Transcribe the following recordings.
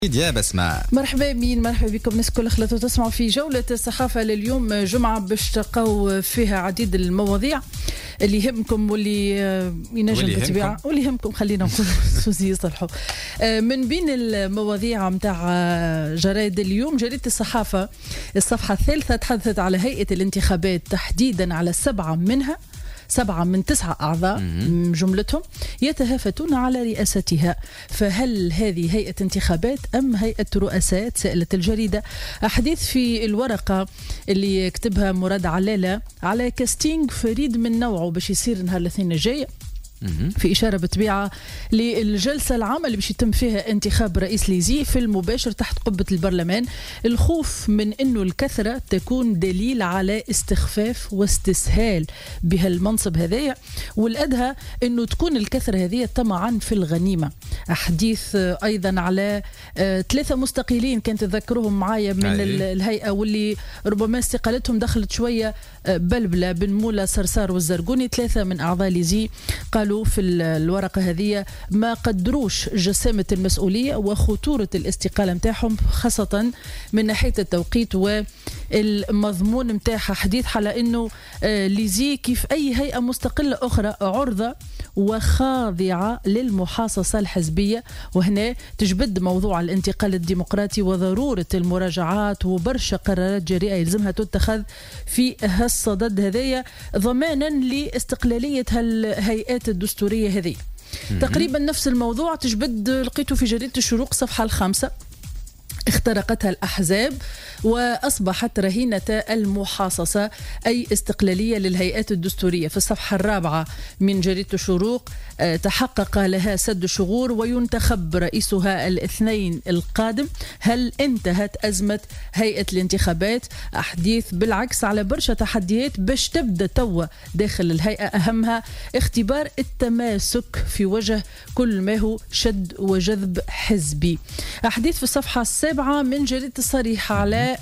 يا بسمة مرحبا بين مرحبا بكم الناس كل خلطوا تسمعوا في جولة الصحافة لليوم جمعة باش تلقاو فيها عديد المواضيع اللي يهمكم واللي ينجم بالطبيعة واللي يهمكم خلينا نقول سوزي يصلحوا. من بين المواضيع متاع جرائد اليوم جريدة الصحافة الصفحة الثالثة تحدثت على هيئة الانتخابات تحديدا على 7 من 9 أعضاء جملتهم يتهافتون على رئاستها، فهل هذه هيئة انتخابات أم هيئة رؤساء؟ سألت الجريدة. أحاديث في الورقة اللي كتبها مراد علالة على كاستينج فريد من نوعه باش يصير نهار الاثنين الجاي، في إشارة بطبيعة للجلسة العامة اللي باش يتم فيها انتخاب رئيس ليزي في المباشر تحت قبة البرلمان. الخوف من أنه الكثرة تكون دليل على استخفاف واستسهال بهالمنصب هذايا، والأدهى أنه تكون الكثرة هذه طمعا في الغنيمة. أحاديث أيضا على 3 مستقيلين كانت تذكرهم معايا من الهيئة واللي ربما استقالتهم دخلت شوية بلبلة، بن مولا صرصار والزرقوني 3 من أعضاء ليزي قالوا في الورقة هذه ما قدروش جسامة المسؤولية وخطورة الاستقالة متاعهم، خاصة من ناحية التوقيت والمضمون متاعها. حديث على أنه ليزي كيف أي هيئة مستقلة أخرى عرضة وخاضعة للمحاصصة الحزبية، وهنا تجبد موضوع الانتقال الديمقراطي وضرورة المراجعات وبرشا قرارات جريئة يلزمها تتخذ في هالصدد هذايا ضمانا لاستقلالية هالهيئات الدستورية هذه. تقريبا نفس الموضوع تجبد لقيته في جريدة الشروق صفحة 5. اخترقتها الأحزاب وأصبحت رهينة المحاصصة أي استقلالية للهيئات الدستورية. في الصفحة 4 من جريدة الشروق تحقق لها سد شغور وينتخب رئيسها الاثنين القادم. هل انتهت أزمة هيئة الانتخابات؟ أحاديث بالعكس على برشا تحديات باش تبدأ توا داخل الهيئة، أهمها اختبار التماسك في وجه كل ما هو شد وجذب حزبي. أحاديث في الصفحة 7 من جريدة الصريحة على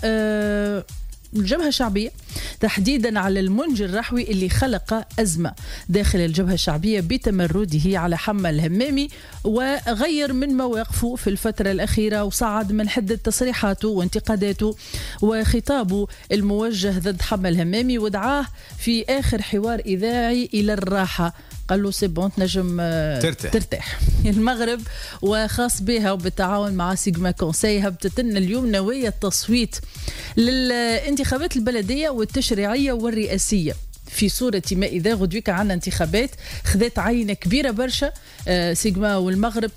الجبهة الشعبية، تحديدا على المنجي الرحوي اللي خلق أزمة داخل الجبهة الشعبية بتمرده على حمى الهمامي وغير من مواقفه في الفترة الأخيرة وصعد من حدة تصريحاته وانتقاداته وخطابه الموجه ضد حمى الهمامي، ودعاه في آخر حوار إذاعي إلى الراحة. قال له سيبون تنجم ترتاح. المغرب وخاص بها وبالتعاون مع سيجما كونسي هبطت لنا اليوم نوايا التصويت للانتخابات البلدية والتشريعية والرئاسية في صورة ما إذا غدوك عنا انتخابات خذت عينة كبيرة برشا. سيجما والمغرب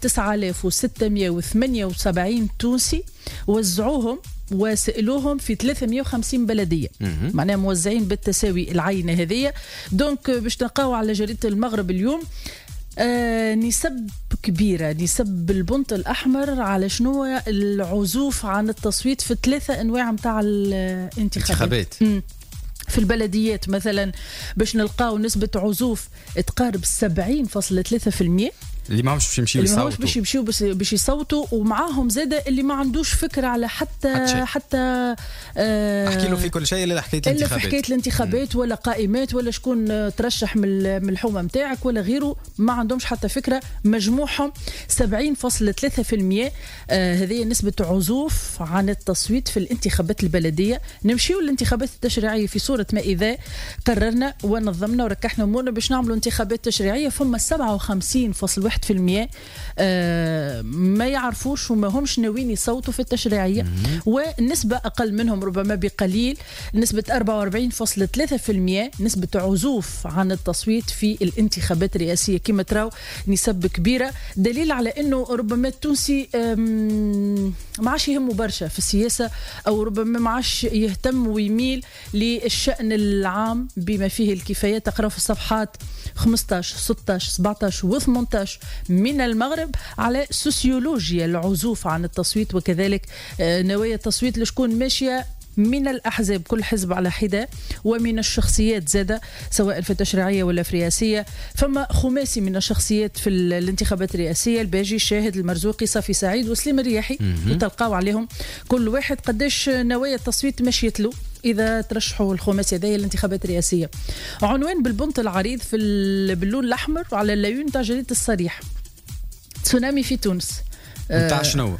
9678 تونسي وزعوهم وسألوهم في 350 بلدية، معناها موزعين بالتساوي العينة هذه. دونك باش نلقاو على جريدة المغرب اليوم نسب كبيرة، نسب البنط الأحمر على شنو العزوف عن التصويت في 3 أنواع متاع الانتخابات. في البلديات مثلا باش نلقاو نسبة عزوف تقارب 70.3%، اللي ما باش يمشيو يصوتوا، اللي باش يمشيو باش يصوتوا، ومعاهم زاده اللي ما عندوش فكره على حتى احكي له في كل شيء الا حكايه الانتخابات، حكايه الانتخابات ولا قائمات ولا شكون ترشح من الحومه نتاعك ولا غيره، ما عندهمش حتى فكره. مجموعهم 70.3%. هذه نسبه عزوف عن التصويت في الانتخابات البلديه. نمشيو للانتخابات التشريعيه في صوره ما اذا قررنا ونظمنا وركحنا امورنا باش نعملوا انتخابات تشريعيه، فما 57.1% ما يعرفوش وما همش ناويين يصوتوا في التشريعية، والنسبة أقل منهم ربما بقليل، نسبة 44.3% نسبة عزوف عن التصويت في الانتخابات الرئاسية. كما تراو نسب كبيرة، دليل على أنه ربما التونسي ما عاش يهمه برشا في السياسة، أو ربما ما عاش يهتم ويميل للشأن العام بما فيه الكفاية. تقرأ في الصفحات 15 16 17 و 18 من المغرب على سوسيولوجيا العزوف عن التصويت، وكذلك نوايا التصويت لشكون ماشية من الأحزاب كل حزب على حدة، ومن الشخصيات زادة سواء في التشريعية ولا في الرئاسية. فما خماسي من الشخصيات في الانتخابات الرئاسية: الباجي، الشاهد، المرزوقي، صافي سعيد وسليم الرياحي. وتلقاو عليهم كل واحد قداش نوايا التصويت مشيت له إذا ترشحوا الخماسي هذه الانتخابات الرئاسية. عنوان بالبنط العريض في باللون الأحمر على اللايون تاع جريدة الصريح: تسونامي في تونس. نتاع شنو؟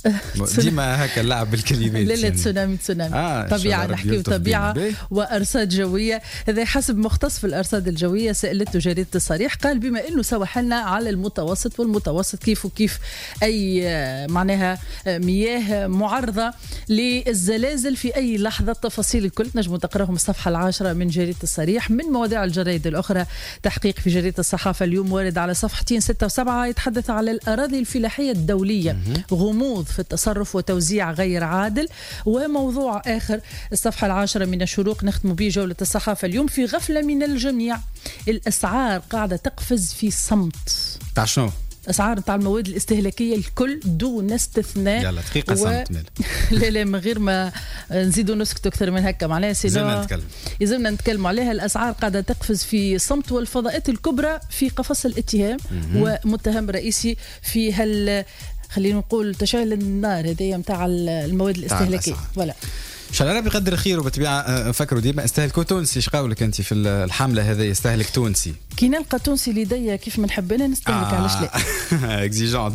ديما هكا اللعب بالكلمات. لا تسونامي طبيعة، نحكيو طبيعة وأرصاد جوية. هذا حسب مختص في الأرصاد الجوية سألته جريدة الصريح، قال بما أنه سواحلنا على المتوسط، والمتوسط كيف وكيف أي معناها مياه معرضة للزلازل في أي لحظة. التفاصيل الكل نجموا تقراهم الصفحة 10 من جريدة الصريح. من مواضيع الجرائد الأخرى، تحقيق في جريدة الصحافة اليوم وارد على صفحتين 6 و7 يتحدث على الأراضي الفلاحية الدولية، غموض في التصرف وتوزيع غير عادل. وموضوع آخر الصفحة 10 من الشروق نختم به جولة الصحافة اليوم، في غفلة من الجميع، الأسعار قاعدة تقفز في صمت. تاع شنو؟ أسعار تاع المواد الاستهلاكية الكل دون استثناء. يلا دقيقة صمت لا من غير ما نزيدوا نسكتوا أكثر من هكا، معناها يلزمنا نتكلم عليها. الأسعار قاعدة تقفز في صمت، والفضاءات الكبرى في قفص الاتهام ومتهم رئيسي في خلينا نقول تشعل النار هذه متاع المواد الاستهلاكية. ولا ان شاء الله ربي يقدر خير. وبالطبيعه نفكروا ديما استهلكوا تونسي. ايش قولك انت في الحمله هذه؟ يستهلك تونسي. كي نلقى تونسي لدي كيف ما نحب انا نستهلك، علاش لا؟ اكزيجون